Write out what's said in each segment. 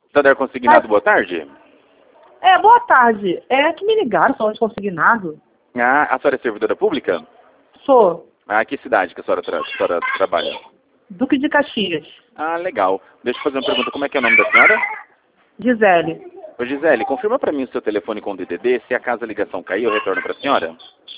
Sander Consignado, boa tarde. Boa tarde. É que me ligaram falando de consignado. Ah, a senhora é servidora pública? Sou. Ah, que cidade que a senhora trabalha? Duque de Caxias. Ah, legal. Deixa eu fazer uma pergunta. Como é que é o nome da senhora? Gisele. Ô, Gisele, confirma pra mim o seu telefone com o DDD. Se acaso a ligação cair, eu retorno pra senhora.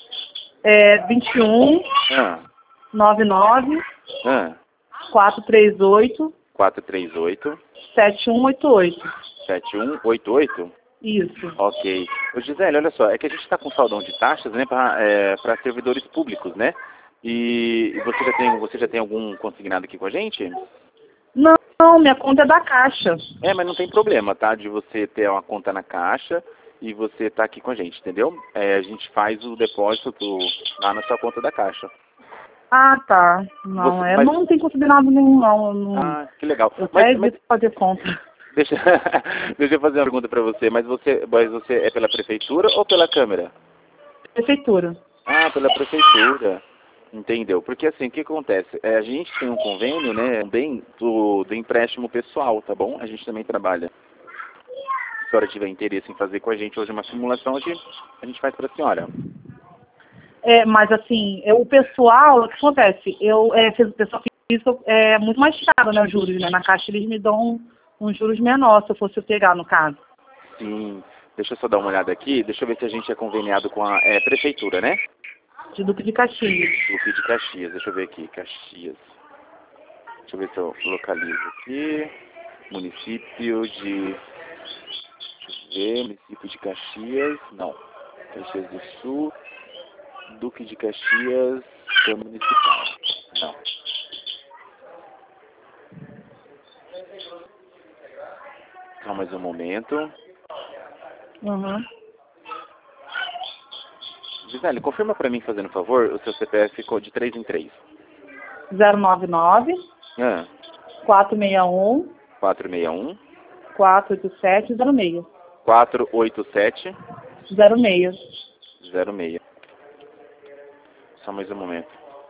21 Ah, 99 ah. 438 438 7188. 7188? Isso. Ok. Ô, Gisele, olha só, é que a gente está com saldão de taxas, né, para servidores públicos, né? E você já tem algum consignado aqui com a gente? Não, minha conta é da Caixa. Mas não tem problema, tá? De você ter uma conta na Caixa e você tá aqui com a gente, entendeu? A gente faz o depósito lá na sua conta da Caixa. Ah, tá. Não, Mas... não tem consignado nenhum, não. Ah, que legal. Eu até evito fazer conta. Deixa eu fazer uma pergunta para você. Mas você é pela prefeitura ou pela Câmara? Prefeitura. Ah, pela prefeitura. Entendeu? Porque assim, o que acontece? A gente tem um convênio, né, bem do empréstimo pessoal, tá bom? A gente também trabalha. Se a senhora tiver interesse em fazer com a gente hoje uma simulação, a gente faz para a senhora. Mas assim, o pessoal, o que acontece? O pessoal físico é muito mais caro, né, os juros, né? Na Caixa eles me dão uns juros menores, se eu fosse pegar, no caso. Sim. Deixa eu só dar uma olhada aqui. Deixa eu ver se a gente é conveniado com a prefeitura, né? De Duque de Caxias. Duque de Caxias. Deixa eu ver aqui. Caxias. Deixa eu ver se eu localizo aqui. Município de... Município de Caxias. Não. Caxias do Sul. Duque de Caxias. Câmara Municipal. Não. Só mais um momento. Uhum. Gisele, confirma pra mim, fazendo favor, o seu CPF ficou de 3 em 3. 099 461 461 487 06. 487 06. 06. Só mais um momento.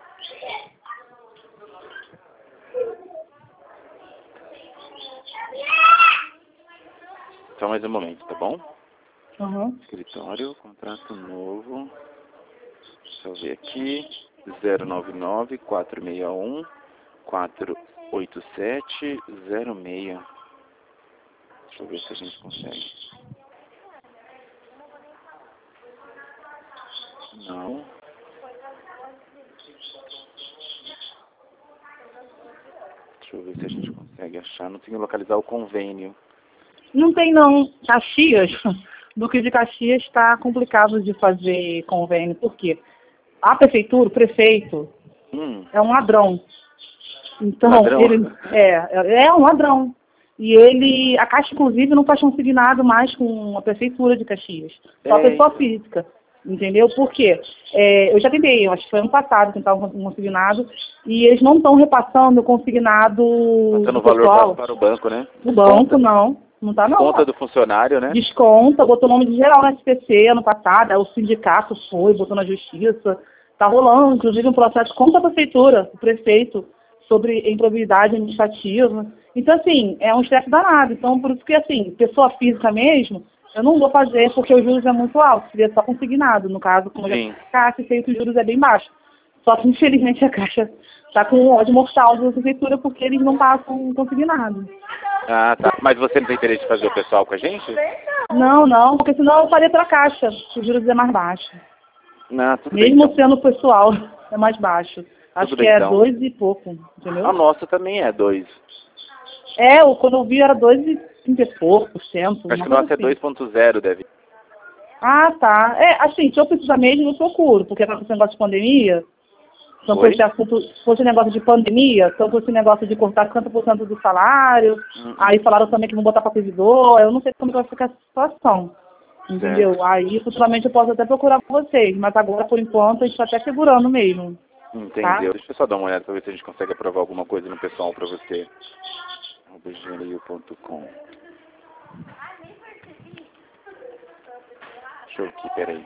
Só mais um momento, tá bom? Uhum. Escritório, contrato novo. Deixa eu ver aqui. 099 461 487 06. Deixa eu ver se a gente consegue. Não. Deixa eu ver se a gente consegue achar. Não tem que localizar o convênio. Não tem não. Caxias, Duque de Caxias está complicado de fazer convênio. Por quê? A prefeitura, o prefeito, é um ladrão. Então, Ladrão? ele é um ladrão. E a Caixa, inclusive, não faz consignado mais com a prefeitura de Caxias. Só a pessoa física. Entendeu? Por quê? Eu já tentei, acho que foi ano passado, tentar um consignado, e eles não estão repassando o consignado Passando do o valor pessoal. para o banco, né? O banco, não. Não tá, não. Desconta do funcionário, né? Desconta, botou o nome de geral na SPC ano passado, aí o sindicato foi, botou na justiça. Tá rolando, inclusive, um processo contra a prefeitura, o prefeito, sobre improbidade administrativa. Então, assim, é um estresse danado. Então, por isso que, assim, pessoa física mesmo, eu não vou fazer porque os juros é muito alto, seria só consignado. No caso, como já Caixa, sei que os juros é bem baixo. Só que, infelizmente, a Caixa está com ódio mortal da prefeitura porque eles não passam consignado. Ah, tá. Mas você não tem interesse de fazer o pessoal com a gente? Não, porque senão eu faria para a Caixa, que os juros é mais baixo. Não, tudo Mesmo bem, então. sendo pessoal, é mais baixo. Acho que é 2 e pouco, entendeu? A nossa também é 2. Quando eu vi era 2,30 e pouco por cento. Acho que a nossa é 2.0, deve. Ah, tá. Assim, se eu precisar mesmo, eu procuro, porque tá com esse negócio de pandemia. Então, se fosse negócio de pandemia, então fosse negócio de cortar 50% do salário, aí falaram também que vão botar para servidor, eu não sei como que vai ficar essa situação. Entendeu? Certo. Aí, futuramente, eu posso até procurar com vocês, mas agora, por enquanto, a gente está até segurando mesmo. Entendeu. Tá? Deixa eu só dar uma olhada para ver se a gente consegue aprovar alguma coisa no pessoal para você. gmail.com. Deixa eu aqui, peraí.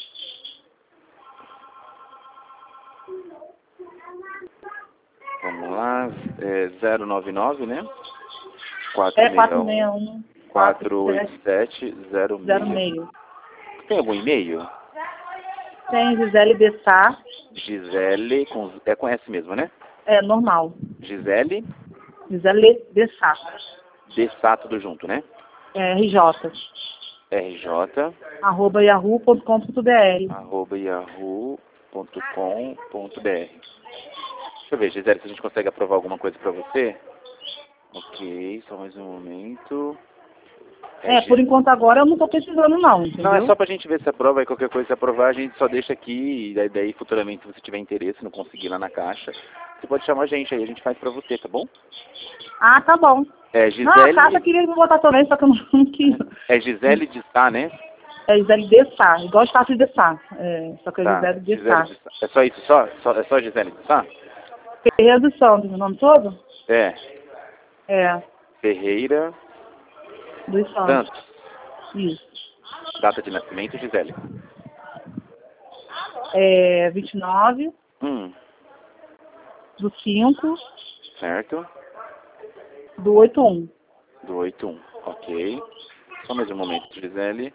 Vamos lá. lá, 099, né? 461 487 06. Tem algum e-mail? Tem Gisele Bessá. Gisele, é com S mesmo, né? É normal. Gisele Bessá. Bessá, tudo junto, né? RJ. RJ. @yahoo.com.br. @yahoo.com.br. Deixa eu ver, Gisele, se a gente consegue aprovar alguma coisa pra você. Ok, só mais um momento. Por enquanto agora eu não tô precisando não, entendeu? Não, é só pra gente ver se aprova, e qualquer coisa se aprovar a gente só deixa aqui, e daí futuramente se você tiver interesse, não conseguir lá na caixa, você pode chamar a gente aí, a gente faz pra você, tá bom? Ah, tá bom. Gisele... Não, a Cássia queria me botar também, só que eu não quis. É Gisele de Sá, né? É Gisele de Sá, igual Estácio de Sá. Só que é Tá, Gisele de Sá. É só isso, é só Gisele de Sá? Ferreira dos Santos, o nome todo? É. É. Ferreira Dos Santos. Isso. Data de nascimento, Gisele? 29 do 5 certo. do 81. Do 81, ok. Só mais um momento, Gisele.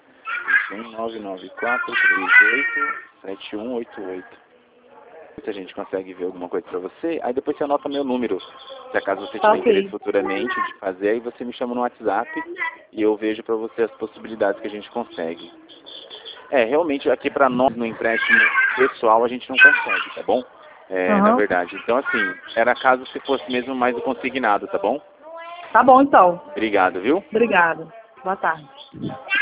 21994387188. Se a gente consegue ver alguma coisa pra você, aí depois você anota meu número. Se acaso você tiver interesse futuramente de fazer, aí você me chama no WhatsApp e eu vejo pra você as possibilidades que a gente consegue. Realmente aqui pra nós no empréstimo pessoal a gente não consegue, tá bom? Na verdade. Então assim, era caso se fosse mesmo mais o consignado, tá bom? Tá bom então. Obrigado, viu? Obrigada. Boa tarde.